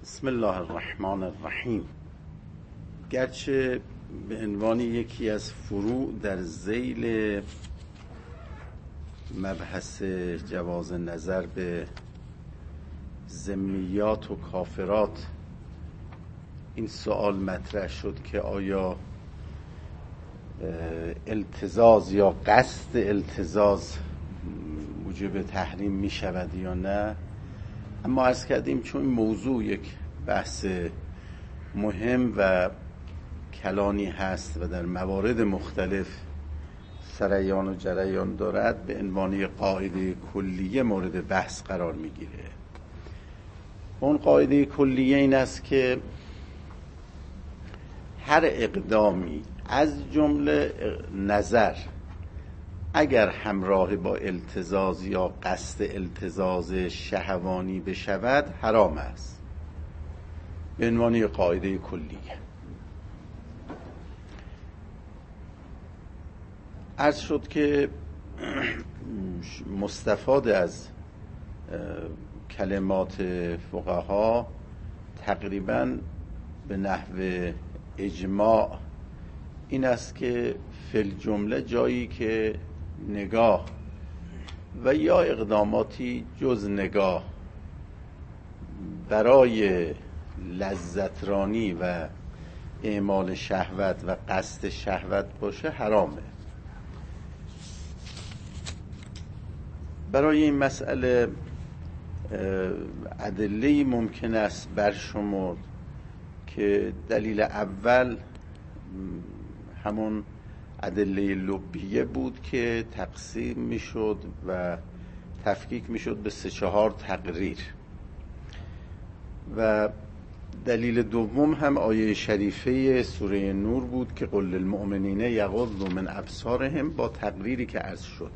بسم الله الرحمن الرحیم. گرچه به عنوان یکی از فروع در ذیل مبحث جواز نظر به ذمیات و کافرات این سوال مطرح شد که آیا التزاز یا قصد التزاز موجب تحریم می شود یا نه، اما عرض کردیم چون این موضوع یک بحث مهم و کلانی هست و در موارد مختلف سریان و جریان دارد، به عنوان قاعده کلیه مورد بحث قرار میگیره. اون قاعده کلیه این است که هر اقدامی از جمله نظر اگر همراه با التزاز یا قصد التزاز شهوانی بشود حرام است، به عنوان قاعده کلیه. عرض شد که مستفاد از کلمات فقها تقریباً به نحو اجماع این است که فی الجمله جایی که نگاه و یا اقداماتی جز نگاه برای لذترانی و اعمال شهوت و قصد شهوت باشه حرامه. برای این مسئله ادله‌ای ممکن است برشمرد که دلیل اول همون ادله لبیه بود که تقسیم میشد و تفکیک میشد به 3-4 تقریر، و دلیل دوم هم آیه شریفه سوره نور بود که قل للمؤمنین یغضوا من ابصارهم، با تقریری که عرض شد.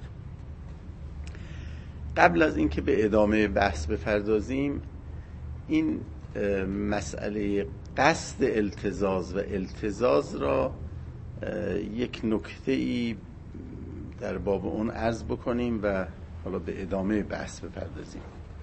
قبل از اینکه به ادامه بحث بپردازیم، این مسئله قصد التزاز و التزاز را یک نکته‌ای در باب اون عرض بکنیم و حالا به ادامه بحث بپردازیم.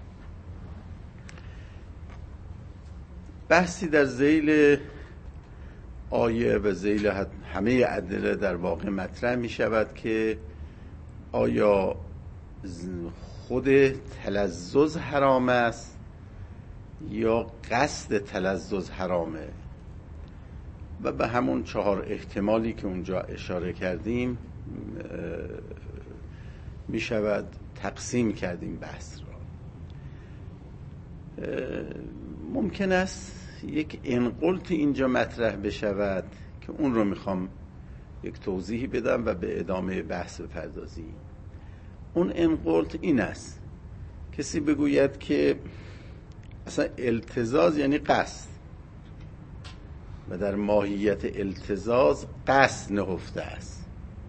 بحثی در ذیل آیه و ذیل همه ادله در واقع مطرح می شود که آیا خود تلذذ حرام است یا قصد تلذذ حرامه، و به همون 4 احتمالی که اونجا اشاره کردیم می شود تقسیم کردیم بحث را. ممکن است یک انقلت اینجا مطرح بشود که اون رو میخوام یک توضیحی بدم و به ادامه بحث بپردازیم. اون انقلت این است کسی بگوید که اصلا التزاز یعنی قصد و در ماهیت التزاز قصد نهفته است.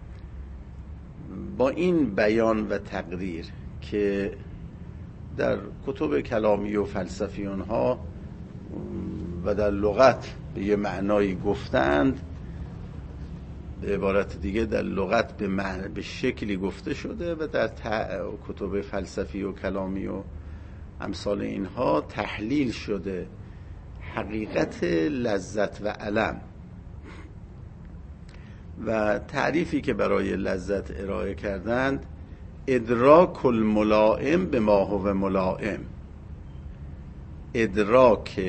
با این بیان و تقریر که در کتب کلامی و فلسفیون ها و در لغت به یه معنایی گفتند، به عبارت دیگه در لغت به شکلی گفته شده و در کتب فلسفی و کلامی و امثال اینها تحلیل شده حقیقت لذت و الم، و تعریفی که برای لذت ارائه کردند ادراک الملائم به ما هو ملائم، ادراک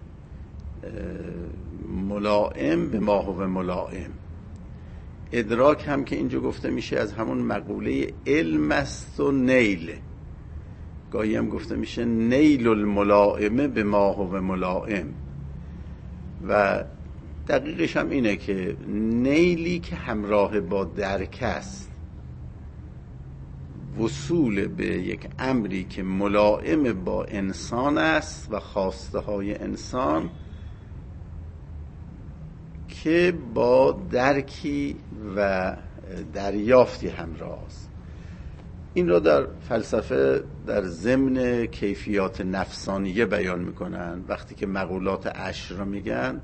ملائم به ما هو ملائم. ادراک هم که اینجا گفته میشه از همون مقوله علم است و نیل، گاهی هم گفته میشه نیل الملائمه به ما هو ملائم، و دقیقش هم اینه که نیلی که همراه با درک است، وصول به یک امری که ملائم با انسان است و خواسته های انسان که با درکی و دریافتی همراه است. این را در فلسفه در ضمن کیفیات نفسانیه بیان میکنن. وقتی که مقولات 10 را میگن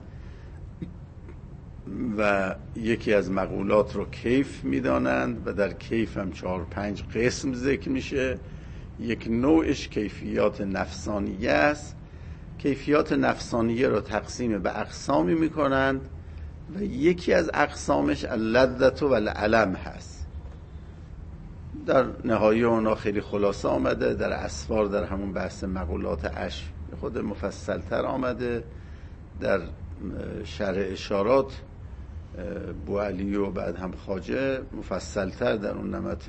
و یکی از مقولات رو کیف میدانند و در کیف هم 4-5 قسم ذکر میشه. یک نوعش کیفیات نفسانیه است کیفیات نفسانیه را تقسیم به اقسامی میکنند و یکی از اقسامش اللذت و الالم هست. در نهایی اونا خیلی خلاصه آمده، در اسفار در همون بحث مقولات عشر خود مفصل تر آمده، در شرح اشارات بوعلی و بعد هم خواجه مفصل تر در اون نمط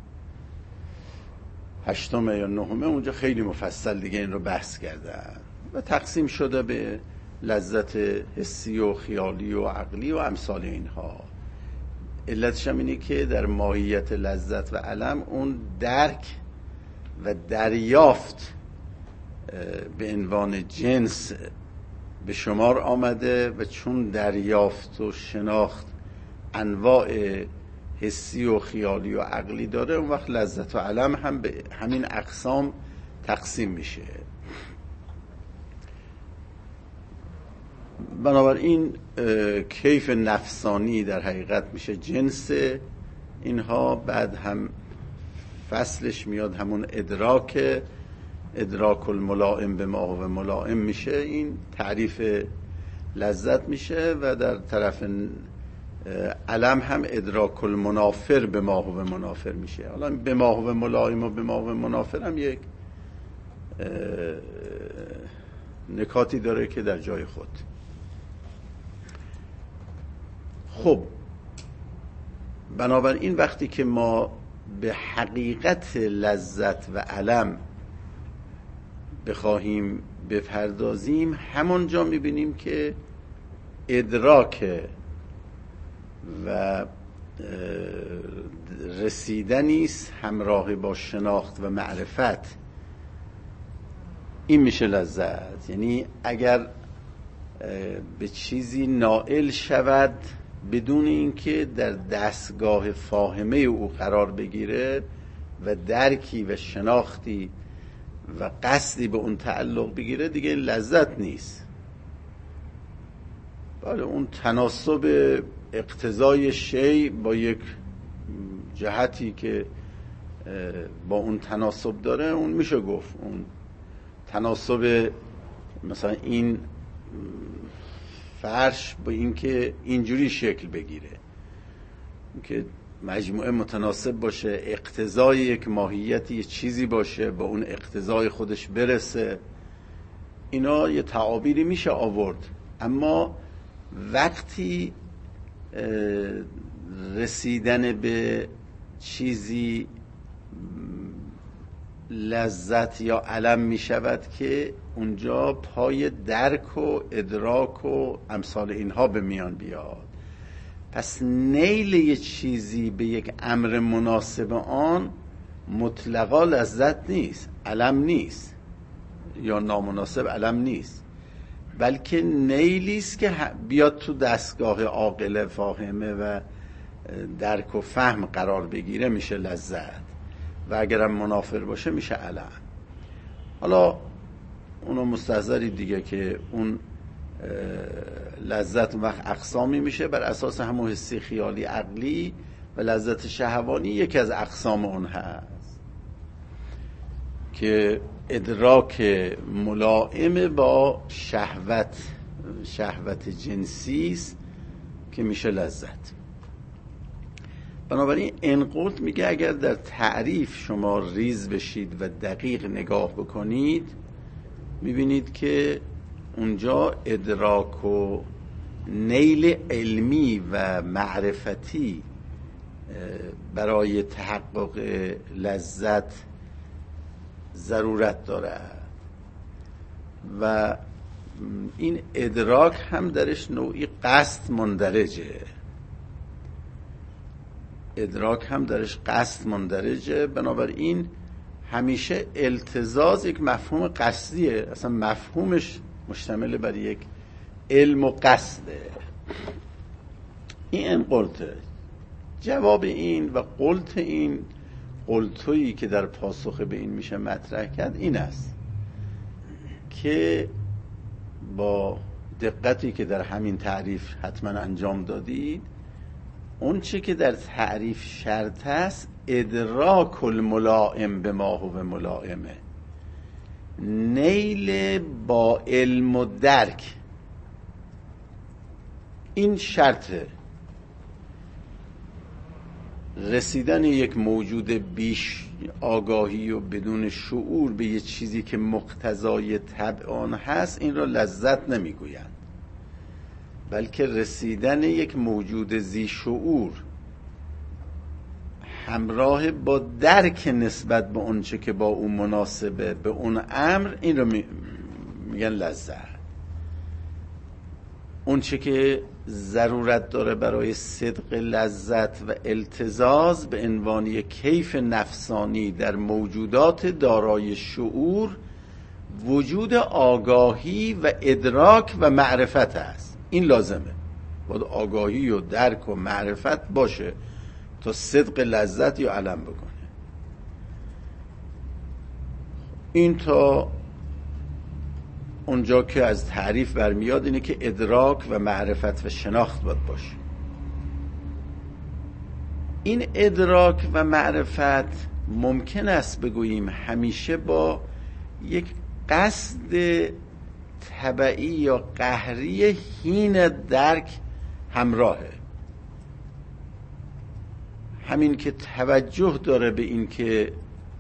8 یا 9 اونجا خیلی مفصل دیگه این رو بحث کردن و تقسیم شده به لذت حسی و خیالی و عقلی و امثال اینها. علتش هم اینه که در ماهیت لذت و الم اون درک و دریافت به عنوان جنس به شمار آمده و چون دریافت و شناخت انواع حسی و خیالی و عقلی داره، اون وقت لذت و الم هم به همین اقسام تقسیم میشه. بنابراین کیف نفسانی در حقیقت میشه جنس اینها. بعد هم فصلش میاد همون ادراک الملائم به ما هو ملائم میشه، این تعریف لذت میشه. و در طرف علم هم ادراک المنافر به ما هو منافر میشه. حالا به ما هو ملائم و به ما هو منافر هم یک نکاتی داره که در جای خود. خب بنابراین وقتی که ما به حقیقت لذت و الم بخواهیم بپردازیم، همونجا میبینیم که ادراک و رسیدنیست همراه با شناخت و معرفت. این میشه لذت. یعنی اگر به چیزی نائل شود بدون اینکه در دستگاه فاهمه او قرار بگیره و درکی و شناختی و قصدی به اون تعلق بگیره، دیگه لذت نیست. بله، اون تناسب اقتضای شی با یک جهتی که با اون تناسب داره، اون میشه گفت اون تناسب. مثلا این فرش با این که اینجوری شکل بگیره که مجموعه متناسب باشه، اقتضای یک ماهیتی یه چیزی باشه، با اون اقتضای خودش برسه، اینا یه تعابیری میشه آورد. اما وقتی رسیدن به چیزی لذت یا الم می شود که اونجا پای درک و ادراک و امثال اینها به میان بیاد. پس نیل یه چیزی به یک امر مناسب آن مطلقا لذت نیست، الم نیست، یا نامناسب الم نیست، بلکه نیلی است که بیاد تو دستگاه عاقل فاهمه و درک و فهم قرار بگیره میشه لذت، و اگرم منافر باشه میشه الم. حالا اونو مستحضری دیگه که اون لذت وقت اقسامی میشه بر اساس همون حسی خیالی عقلی، و لذت شهوانی یکی از اقسام اون هست که ادراک ملائم با شهوت جنسی است که میشه لذت. بنابراین انقلت میگه اگر در تعریف شما ریز بشید و دقیق نگاه بکنید، میبینید که اونجا ادراک و نیل علمی و معرفتی برای تحقق لذت ضرورت دارد و این ادراک هم درش نوعی قصد مندرجه. بنابراین همیشه التزاز یک مفهوم قصدیه، اصلا مفهومش مشتمل بر یک علم و قصده. این انقلته. جواب این و قلتویی که در پاسخ به این میشه مطرح کرد این است که با دقتی که در همین تعریف حتما انجام دادید، اون چی که در تعریف شرط است ادراک الملائم به ما هو ملائمه، نیل با علم و درک، این شرطه. رسیدن یک موجود بیش آگاهی و بدون شعور به یه چیزی که مقتضای طبع آن هست، این را لذت نمیگویند، بلکه رسیدن یک موجود ذی شعور همراه با درک نسبت به اون چه که با اون مناسبه، به اون امر، این رو میگن لذت. اون چه که ضرورت داره برای صدق لذت و التذاذ به عنوان یک کیف نفسانی در موجودات دارای شعور، وجود آگاهی و ادراک و معرفت است. این لازمه، باید آگاهی و درک و معرفت باشه تا صدق لذت یا علم بکنه. این تا اونجا که از تعریف برمیاد اینه که ادراک و معرفت و شناخت باید باشه. این ادراک و معرفت ممکن است بگوییم همیشه با یک قصد طبعی یا قهری حین درک همراهه. همین که توجه داره به این که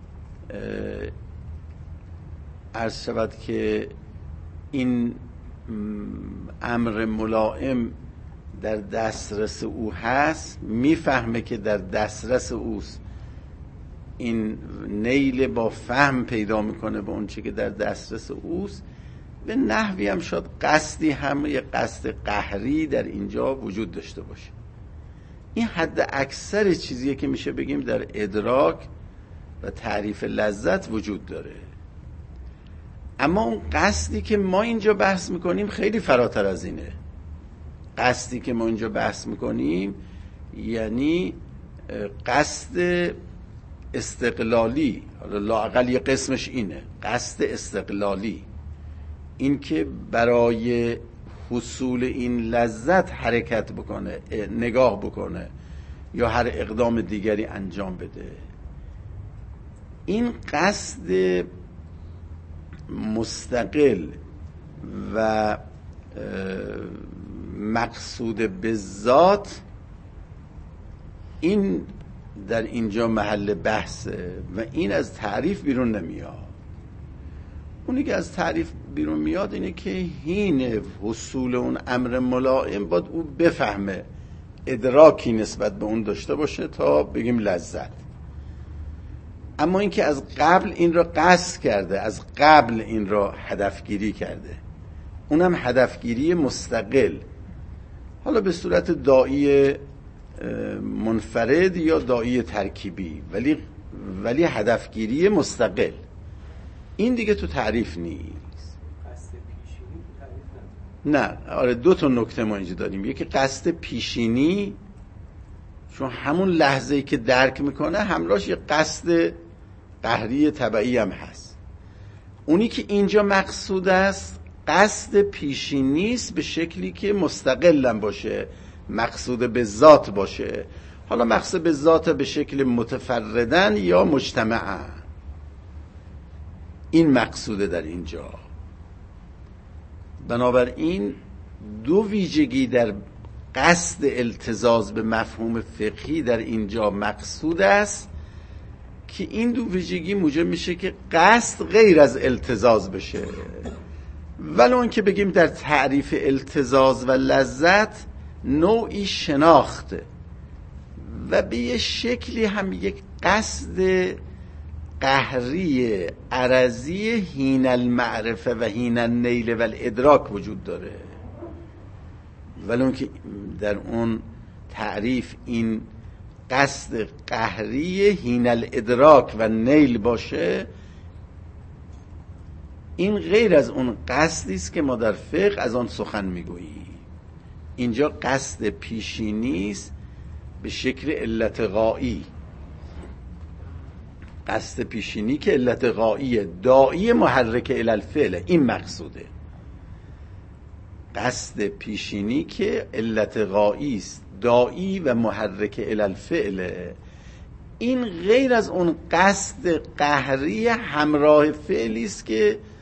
عرض شود که این امر ملائم در دسترس او هست، میفهمه که در دسترس اوست، این نیل با فهم پیدا میکنه به اون چه که در دسترس اوست. به نحوی هم شاید قصدی هم یه قصد قهری در اینجا وجود داشته باشه. این حد اکثر چیزیه که میشه بگیم در ادراک و تعریف لذت وجود داره. اما اون قصدی که ما اینجا بحث میکنیم خیلی فراتر از اینه. قصدی که ما اینجا بحث میکنیم یعنی قصد استقلالی، حالا لااقل یه قسمش اینه، قصد استقلالی، این که برای حصول این لذت حرکت بکنه، نگاه بکنه یا هر اقدام دیگری انجام بده. این قصد مستقل و مقصود به ذات، این در اینجا محل بحثه و این از تعریف بیرون نمیاد. اونی که از تعریف بیرون میاد اینه که حین حصول اون امر ملائم باید او بفهمه، ادراکی نسبت به اون داشته باشه تا بگیم لذت. اما اینکه از قبل این را قصد کرده، از قبل این را هدفگیری کرده، اونم هدفگیری مستقل، حالا به صورت داعی منفرد یا داعی ترکیبی، ولی هدفگیری مستقل، این دیگه تو تعریف نیست. قصد پیشینی تو تعریف نه، آره، دو تا نکته ما اینجا داریم. یکی قصد پیشینی، چون همون لحظه‌ای که درک میکنه همراهش یه قصد قهری طبعی هم هست. اونی که اینجا مقصود است قصد پیشینی است به شکلی که مستقلم باشه، مقصود به ذات باشه. حالا مقصود به ذات به شکل متفردن یا مجتمعا، این مقصوده در اینجا. بنابراین دو ویژگی در قصد التزاز به مفهوم فقهی در اینجا مقصود است که این دو ویژگی موجب میشه که قصد غیر از التزاز بشه. ولو اون که بگیم در تعریف التزاز و لذت نوعی شناخته و به یه شکلی هم یک قصد قهری عرضی حین المعرفه و حین النیل و الادراک وجود داره. ولی اون که در اون تعریف این قصد قهری حین الادراک و نیل باشه، این غیر از اون قصدی است که ما در فقه از آن سخن میگوییم. اینجا قصد پیشینی است به شکل علت غایی، قصد پیشینی که علت غاییه، داعی محرک الی الفعل، این مقصوده. قصد پیشینی که علت غایی است، داعی و محرک الی الفعل، این غیر از اون قصد قهری همراه فعلی است که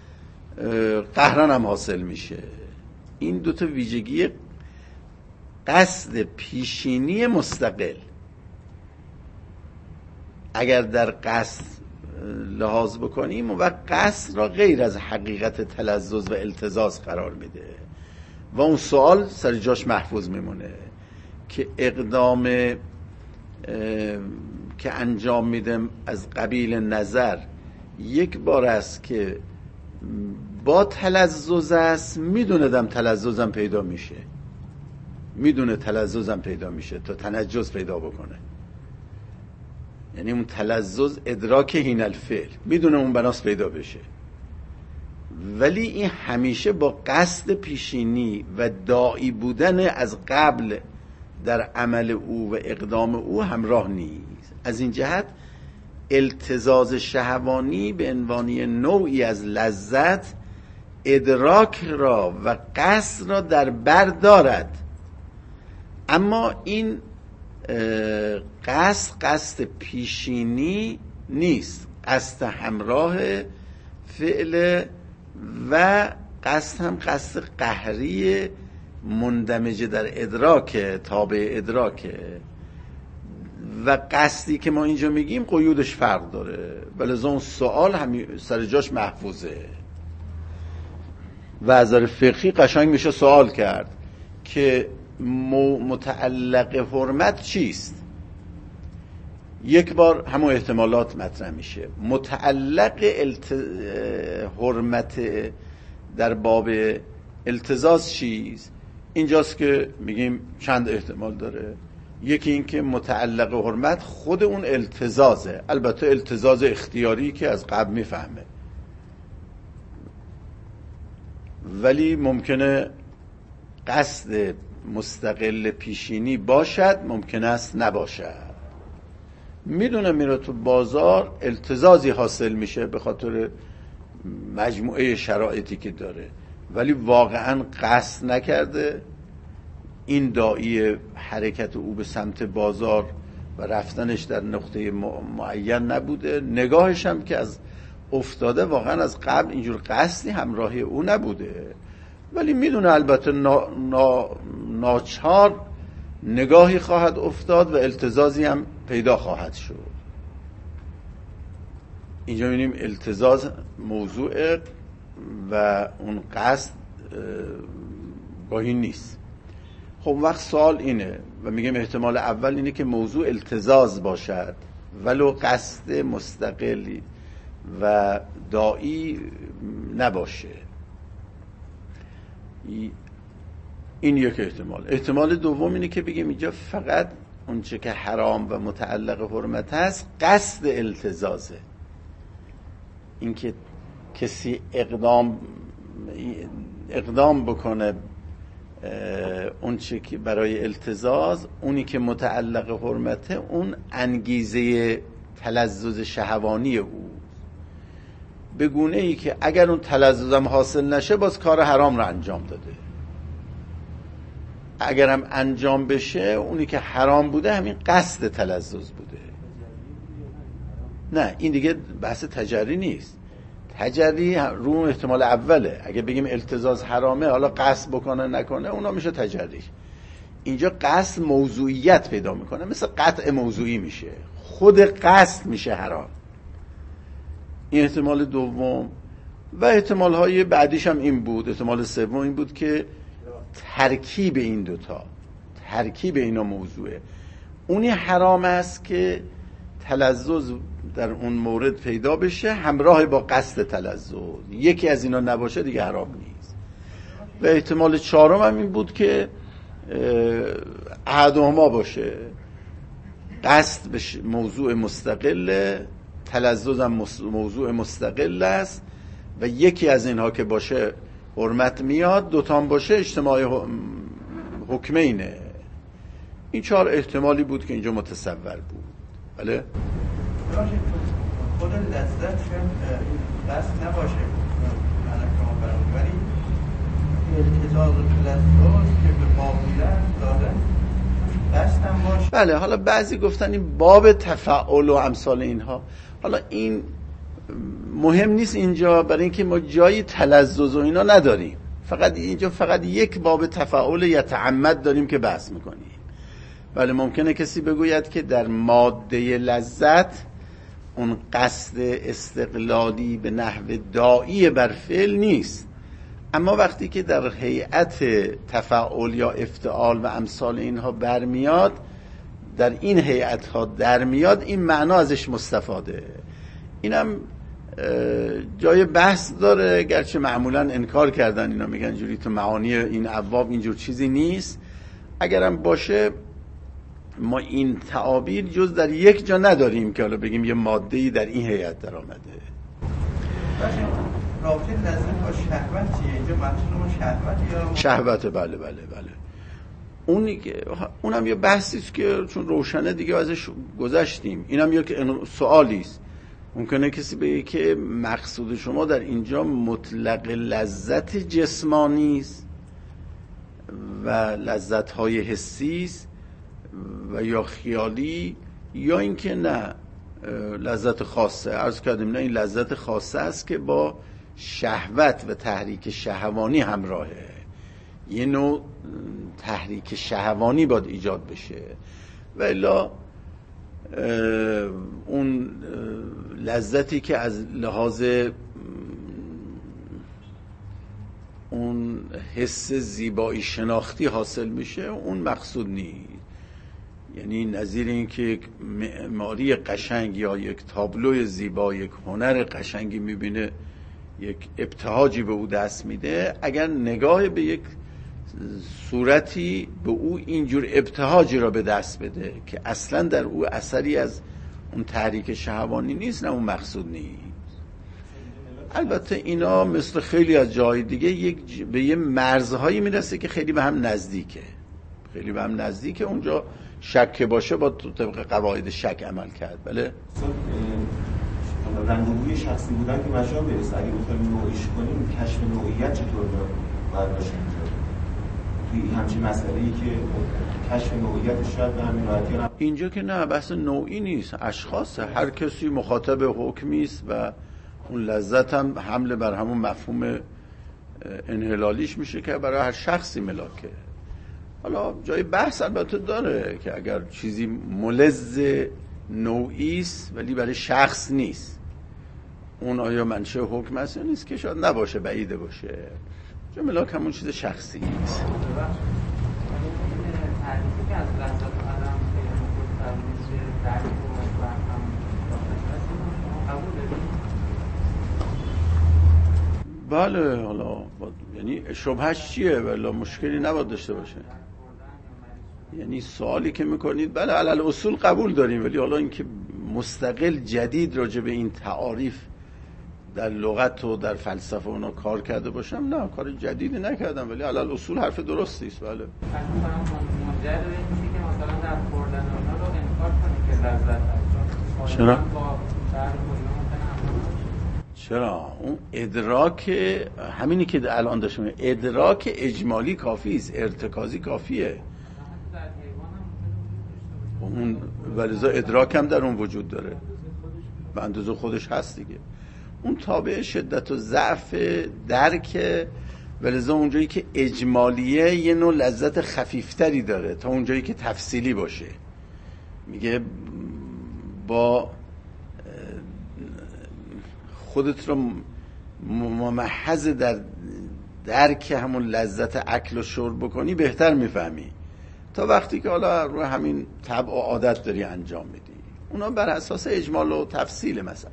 قهرن هم حاصل میشه. این دوتا ویژگی قصد پیشینی مستقل، اگر در قصد لحاظ بکنیم و قصد را غیر از حقیقت تلذذ و التذاذ قرار میده و اون سوال سر جاش محفوظ میمونه که اقدام که انجام میدم از قبیل نظر یک بار است که با تلذذ است، میدوندم تلذذم پیدا میشه، میدونه تلذذم پیدا میشه تا تنجس پیدا بکنه. یعنی اون تلذذ ادراک حین الفعل، میدونه اون بناس پیدا بشه، ولی این همیشه با قصد پیشینی و داعی بودن از قبل در عمل او و اقدام او همراه نیست. از این جهت التذاذ شهوانی به عنوان نوعی از لذت ادراک را و قصد را در بر دارد، اما این قصد پیشینی نیست، قصد همراه فعل و قصد هم قصد قهری مندمج در ادراک، تابع ادراک، و قصدی که ما اینجا میگیم قیودش فرق داره، بلذا اون سوال هم سر جاش محفوظه. و از نظر فقهی قشنگ میشه سوال کرد که متعلق حرمت چیست؟ یک بار همون احتمالات مطرح میشه. متعلق حرمت در باب التذاذ چیست؟ اینجاست که میگیم چند احتمال داره. یکی این که متعلق حرمت خود اون التذاذه، البته التذاذ اختیاری که از قبل میفهمه، ولی ممکنه قصد مستقل پیشینی باشد، ممکن است نباشد. میدونه میره تو بازار التذاذی حاصل میشه به خاطر مجموعه شرایطی که داره، ولی واقعا قصد نکرده، این داعی حرکت او به سمت بازار و رفتنش در نقطه معین نبوده، نگاهش هم که از افتاده واقعا از قبل اینجور قصدی همراهی او نبوده، ولی میدونه البته ناچار نگاهی خواهد افتاد و التذاذی هم پیدا خواهد شد. اینجا می‌بینیم التذاذ موضوع و اون قصد گاهی نیست. خب وقت سوال اینه و میگم احتمال اول اینه که موضوع التذاذ باشد ولو قصد مستقلی و داعی نباشه. این یک احتمال. احتمال دوم اینه که بگیم اینجا فقط اونچه که حرام و متعلق حرمت هست قصد التذاذه، این که کسی اقدام بکنه اونچه که برای التذاذ، اونی که متعلق حرمته اون انگیزه تلذذ شهوانی او، به گونه ای که اگر اون تلذذم حاصل نشه باز کار حرام رو انجام داده، اگرم انجام بشه اونی که حرام بوده همین قصد تلذذ بوده. نه این دیگه بحث تجری نیست، تجری رو احتمال اوله. اگه بگیم التذاذ حرامه حالا قصد بکنه نکنه اونا میشه تجری. اینجا قصد موضوعیت پیدا میکنه، مثل قطع موضوعی میشه، خود قصد میشه حرام. این احتمال دوم. و احتمال های بعدیش هم این بود. احتمال سوم این بود که ترکیب این دوتا، ترکیب اینا موضوعه. اونی حرام است که تلذذ در اون مورد پیدا بشه همراه با قصد تلذذ، یکی از اینا نباشه دیگه حرام نیست. و احتمال چهارم هم این بود که احدهما باشه، قصد به موضوع مستقل، تلذذ هم موضوع مستقل است و یکی از اینها که باشه حرمت میاد، دوتام باشه اجتماع حکمینه. این چهار احتمالی بود که اینجا متصور بود. بله؟ خود لذت شاید قصد نباشه ولی التذاذ تلذذ که به قابلیت داره قصد هم باشه. بله، حالا بعضی گفتن این باب تفعل و امثال اینها. حالا این مهم نیست اینجا، برای اینکه ما جایی تلذذ و اینا نداریم، فقط اینجا فقط یک باب تفاعل یتعمد داریم که بحث میکنیم. ولی ممکنه کسی بگوید که در ماده لذت اون قصد استقلالی به نحو داعی بر فعل نیست، اما وقتی که در هیئت تفاعل یا افتعال و امثال اینها برمیاد، در این هیئت ها در میاد، این معنا ازش مستفاده. اینم جای بحث داره، گرچه معمولا انکار کردن اینا، میگن جوری تو معانی این ابواب اینجور چیزی نیست. اگرم باشه ما این تعابیر جز در یک جا نداریم که حالا بگیم یه ماده‌ای در این هیئت در آمده. رابطه لازم با شهوت چیه؟ اینجا منظور ما شهوت یا شهوت؟ بله. اونم یه بحثی است که چون روشنه دیگه ازش گذشتیم. اینم یک سوالی است. ممکنه کسی بگه که مقصود شما در اینجا مطلق لذت جسمانی است و لذت‌های حسی است و یا خیالی، یا اینکه نه لذت خاصه. عرض کردیم نه، این لذت خاصه است که با شهوت و تحریک شهوانی همراهه. یه نوع تحریک شهوانی باید ایجاد بشه، و الا اون لذتی که از لحاظ اون حس زیبایی شناختی حاصل میشه اون مقصود نیست. یعنی نظیر این که یک معماری قشنگ یا یک تابلوی زیبا، یک هنر قشنگی میبینه، یک ابتهاجی به او دست میده، اگر نگاه به یک صورتی به او اینجور ابتهاجی را به دست بده که اصلا در او اثری از اون تحریک شهوانی نیست، نه اون مقصود نیست. البته اینا مثل خیلی از جای دیگه به یه مرزهایی میرسه که خیلی به هم نزدیکه. اونجا شک باشه با طبق قواعد شک عمل کرد. بله رنگ و بوی شخصی بودن که مجا برسه، اگه بخوایم نوعیش کنیم کشف نوعیت چطور باید باشه توی همچین مسئله‌ای که کشف نوعیت شاید به همین راحتی هم اینجا که نه، بحث نوعی نیست، اشخاصه. هر کسی مخاطب حکمی است و اون لذت هم حمله بر همون مفهوم انحلالیش میشه که برای هر شخصی ملاکه. حالا جای بحث البته داره که اگر چیزی ملذ نوعی است ولی برای شخص نیست، اون آیا منشأ حکم است یا نیست، که شاید نباشه، بعیده باشه. جو ملاک همون چیز شخصی است. بله، حالا یعنی شبهش چیه؟ ولی مشکلی نباید داشته باشه. یعنی سوالی که میکنید بله علل اصول قبول داریم، ولی حالا اینکه مستقل جدید راجع به این تعاریف در لغت و در فلسفه اونا کار کرده باشم، نه، کار جدیدی نکردم، ولی علل اصول حرف درستی است. بله. منجر به این میشه که مثلا در خوردن اونا رو انکار کنید که لذت هست. چرا؟ چرا؟ اون ادراک همینی که الان داشتم، ادراک اجمالی کافی است، ارتکازی کافیه. اون ولذا ادراک هم در اون وجود داره، به اندازه خودش هست دیگه. اون تابع شدت و ضعف درک، ولذا اونجایی که اجمالیه یه نوع لذت خفیفتری داره تا اونجایی که تفصیلی باشه. میگه با خودت رو ممحض در درک همون لذت اکل و شرب بکنی بهتر میفهمی تا وقتی که حالا رو همین طبع و عادت داری انجام میدی. اونا بر اساس اجمال و تفصیل مسئله.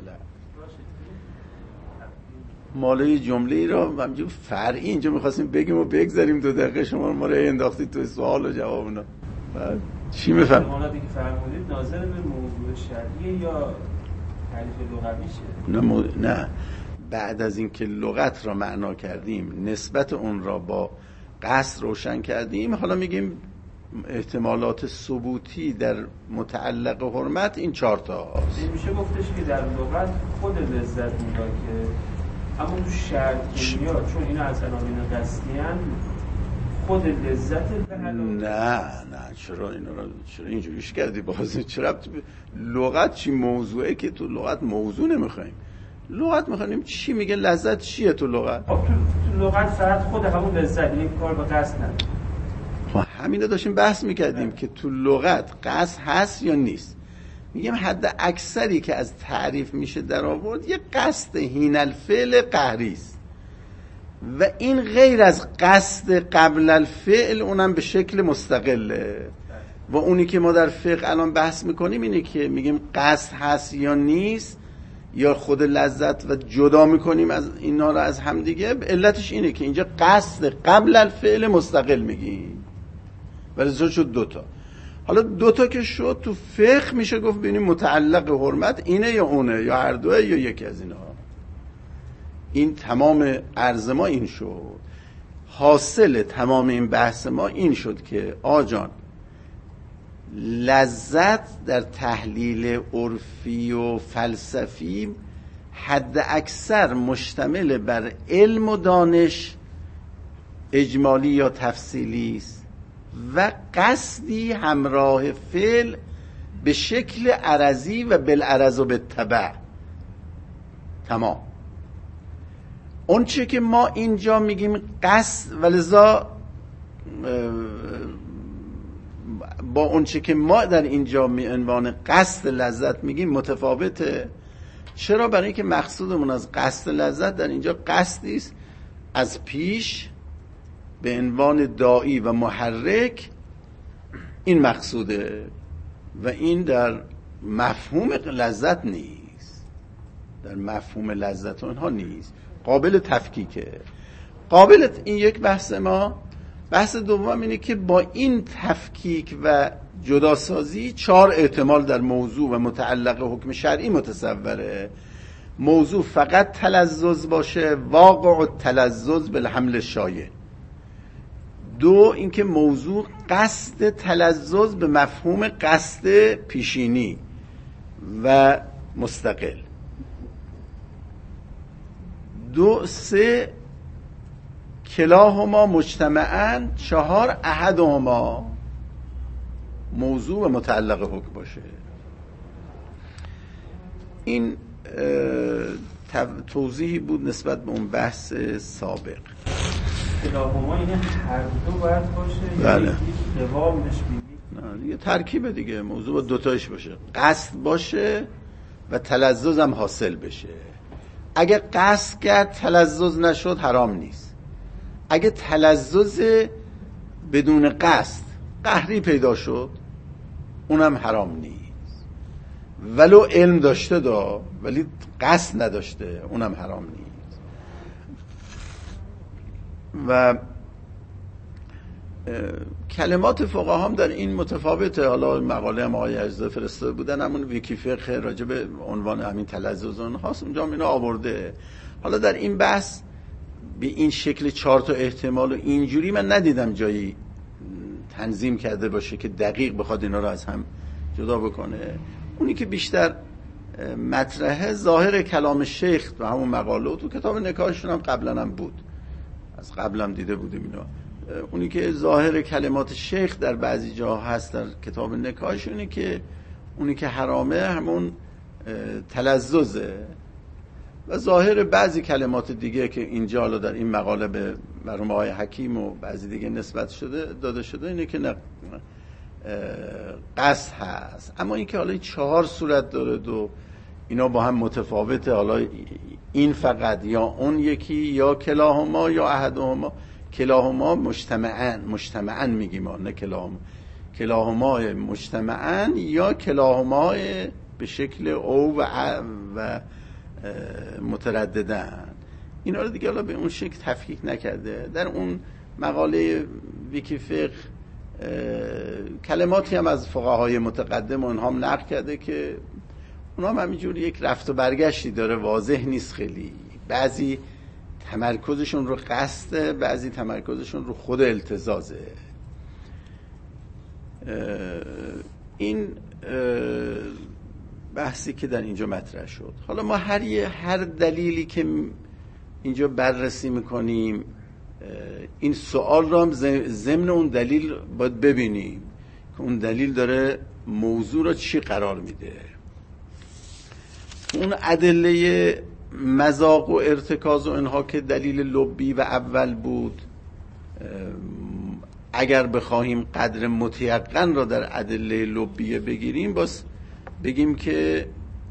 مالای جمله ای رو همینجور فرعی اینجا میخواستیم بگیم و بگذاریم 2 دقیقه شما ما رو انداختید تو سوال و جواب. اونا چی میفهم؟ مالاتی که فرمودید ناظر به موضوع شرعی یا تعریف لغویشه؟ نه، بعد از اینکه لغت را معنا کردیم، نسبت اون را با قصد روشن کردیم، حالا میگیم احتمالات ثبوتی در متعلق حرمت این 4 تا هست. میشه گفتش که در لغت خود لذت ملاکه، اما تو شرع که میاد چون اینا از عناوین قصدی ان خود لذت نه چرا اینجوریش کردی؟ بازی چرا لغت چی موضوعه که تو لغت موضوع نمیخوایم. لغت میخونیم چی میگه لذت چیه تو لغت؟ تو لغت فقط خود همون لذت، این کار با قصد نداره. همینو داشتیم بحث میکردیم که تو لغت قصد هست یا نیست. میگم حد اکثری که از تعریف میشه در آورد یه قصد حین الفعل قهری است و این غیر از قصد قبل الفعل، اونم به شکل مستقله. و اونی که ما در فقه الان بحث میکنیم اینه که میگیم قصد هست یا نیست، یا خود لذت و جدا میکنیم از اینا رو از هم دیگه. علتش اینه که اینجا قصد قبل الفعل مستقل میگیم ولی شد دوتا. حالا دوتا که شد تو فقه میشه گفت ببینیم متعلق حرمت اینه یا اونه، یا هر دوه یا یکی از اینا. این تمام عرض ما این شد. حاصل تمام این بحث ما این شد که آجان لذت در تحلیل عرفی و فلسفی حد اکثر مشتمل بر علم و دانش اجمالی یا تفصیلی است و قصدی همراه فعل به شکل عرضی و بالعرض و بالتبع. تمام. اون چه که ما اینجا میگیم قصد، ولذا با اون چه که ما در اینجا عنوان قصد لذت میگیم متفاوته. چرا؟ برای اینکه مقصودمون از قصد لذت در اینجا قصدی است از پیش به عنوان داعی و محرک. این مقصوده و این در مفهوم لذت نیست، در مفهوم لذت اونها نیست، قابل تفکیکه. قابل این یک بحث ما. بحث دوم اینه که با این تفکیک و جداسازی 4 احتمال در موضوع و متعلق حکم شرعی متصوره. موضوع فقط تلذذ باشه، واقع التلذذ بالحمل شایع. 2 اینکه موضوع قصد تلذذ به مفهوم قصد پیشینی و مستقل. 2 3 کلاهما مجتمعاً. 4 احدهما موضوع و متعلق حکم باشه. این توضیحی بود نسبت به اون بحث سابق. کلاهما این هر دو باید باشه. بله. یکی قوامش میگی. یه ترکیب دیگه، موضوع با دوتایش باشه، قصد باشه و تلذذ هم حاصل بشه. اگه قصد کرد تلذذ نشد حرام نیست. اگه تلذذ بدون قصد قهری پیدا شد اونم حرام نیست. ولو علم داشته ولی قصد نداشته اونم حرام نیست. و کلمات فقها هم در این متفاوته. حالا مقاله هم آقای اجزا فرستاده بودن، همون ویکی فقه راجع به عنوان همین تلذذ اونهاست، اونجا هم اینو آورده. حالا در این بحث به این شکل 4 تا احتمال و اینجوری من ندیدم جایی تنظیم کرده باشه که دقیق بخواد اینا رو از هم جدا بکنه. اونی که بیشتر مطرحه ظاهر کلام شیخ و همون مقاله و تو کتاب نکاحشون هم قبلا هم بود، از قبلم دیده بودیم اینا. اونی که ظاهر کلمات شیخ در بعضی جا هست در کتاب نکاحشونه که اونی که حرامه همون تلذذه و ظاهر بعضی کلمات دیگه که اینجا حالا در این مقاله به مرحوم آقای حکیم و بعضی دیگه نسبت داده شده اینه که نه قصد هست. اما این که حالا 4 صورت داره و اینا با هم متفاوته، حالا این فقط یا اون یکی یا کلاهما یا احدهما. کلاهما مجتمعاً میگیم، نه کلاهما مجتمعاً یا کلاهما به شکل او و مترددن. اینا رو دیگه حالا به اون شکل تفکیک نکرده. در اون مقاله ویکی فقه کلماتی هم از فقهای متقدم اونها هم نقل کرده که اونها هم همینجور یک رفت و برگشتی داره، واضح نیست خیلی. بعضی تمرکزشون رو قصده، بعضی تمرکزشون رو خود التزازه. این بحثی که در اینجا مطرح شد. حالا ما هر دلیلی که اینجا بررسی میکنیم این سوال رو هم ضمن اون دلیل باید ببینیم که اون دلیل داره موضوع رو چی قرار میده. اون ادله مذاق و ارتکاز و اینها که دلیل لبی و اول بود، اگر بخواهیم قدر متیقن را در ادله لبیه بگیریم، باز بگیم که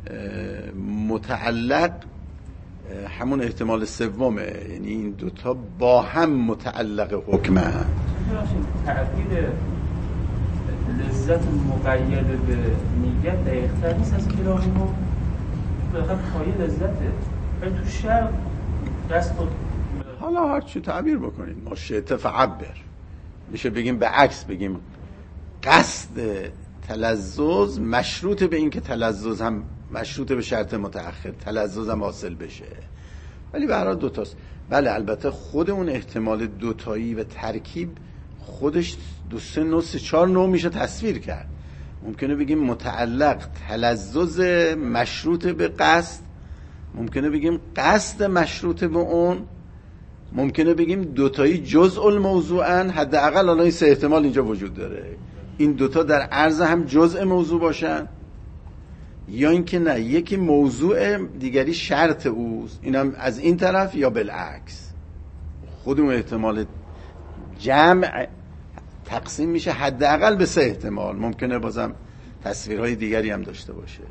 متعلق همون احتمال سومه، یعنی این دوتا با هم متعلق حکمه. تعبیر لذت مقید به نیت دقیق‌تر نیست از کلامی ما بخواد پایه لذته، ولی تو شرق دست خود حالا هر چی تعبیر بکنید، ما شئت فعبر، میشه بگیم به عکس، بگیم قصد تلذذ مشروط به این که تلذذ هم مشروط به شرط متأخر، تلذذ هم حاصل بشه، ولی به هر حال دوتاست. بله البته خود اون احتمال دوتایی و ترکیب خودش 2 3 9 3 4 9 میشه تصویر کرد. ممکنه بگیم متعلق تلذذ مشروط به قصد، ممکنه بگیم قصد مشروط به اون، ممکنه بگیم دوتایی جزء الموضوعن. حداقل الان این 3 احتمال اینجا وجود داره، این دوتا در عرض هم جزء موضوع باشن، یا اینکه نه یکی موضوع دیگری شرط اوست، اینم از این طرف، یا بالعکس. خود اون احتمال جمع تقسیم میشه حداقل به 3 احتمال، ممکنه بازم تصویرهای دیگری هم داشته باشه.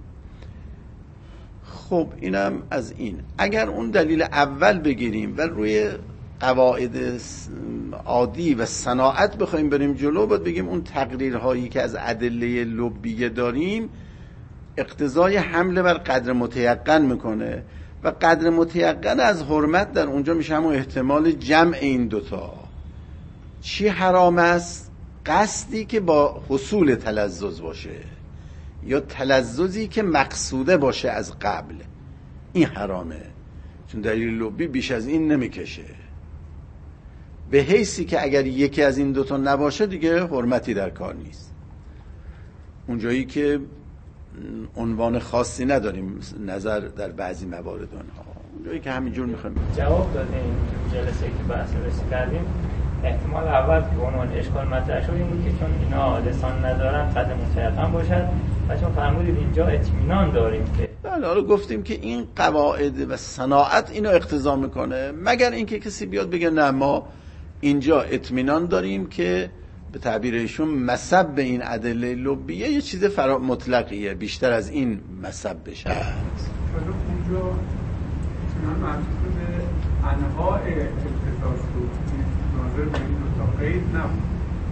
خب اینم از این. اگر اون دلیل اول بگیریم و روی قواعد عادی و صناعت بخوایم بریم جلو، باید بگیم اون تقریرهایی که از ادله لبیه داریم اقتضای حمله بر قدر متیقن میکنه و قدر متیقن از حرمت در اونجا میشه همون احتمال جمع این دوتا. چی حرام است؟ قصدی که با حصول تلذذ باشه یا تلذذی که مقصوده باشه از قبل، این حرامه، چون دلیل لبی بیش از این نمیکشه، به حیثی که اگر یکی از این دوتا نباشه دیگه حرمتی در کار نیست. اونجایی که عنوان خاصی نداریم نظر در بعضی موارد اونها، اونجایی که همینجور میخوایم جواب دادیم جلسه که بحث رسید کردیم. احتمال اول که عنوان اشکال مطرح شد این بود که چون اینا لسان ندارن قدر متیقن باشد و چون فرمودید اینجا اطمینان داریم که بله، حالا گفتیم که این قواعد و صناعت اینو اقتضا میکنه، مگر اینکه کسی بیاد بگه نه ما اینجا اطمینان داریم که به تعبیر ایشون مصب به این ادله لبیه یه چیز مطلقیه، بیشتر از این مصب بشه. حالا اونجا اطمینان مربوط به انواع التزاز بود، ناظر به این دو تا قید نبود.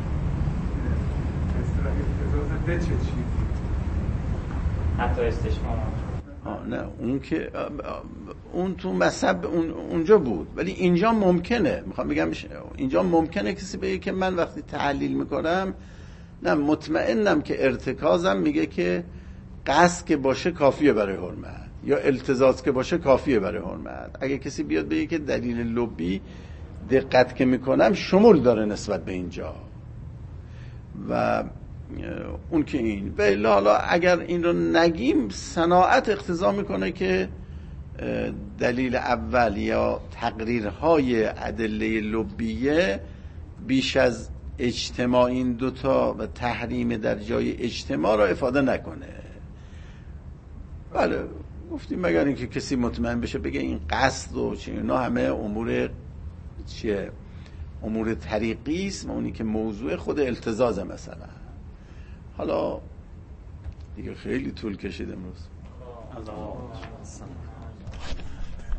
اصطلاح التزاز ده چه چیزی؟ حتی استشمام نه اون که اون تو مصب اونجا بود، ولی اینجا ممکنه، میخوام بگم اینجا ممکنه کسی بگه که من وقتی تحلیل میکنم نه مطمئنم که ارتکازم میگه که قصد که باشه کافیه برای حرمت، یا التزاز که باشه کافیه برای حرمت. اگه کسی بیاد بگه که دلیل لبی دقت که میکنم شمول داره نسبت به اینجا و اون که این و حالا اگر این رو نگیم صناعت اقتضا میکنه که دلیل اول یا تقریرهای ادله لبیه بیش از اجتماع این دوتا و تحریم در جای اجتماع را افاده نکنه. بله گفتیم مگر اینکه کسی مطمئن بشه بگه این قصد و چه اینا همه امور چیه، امور طریقی است و اونی که موضوع خود التزازه مثلا. حالا دیگه خیلی طول کشید امروز.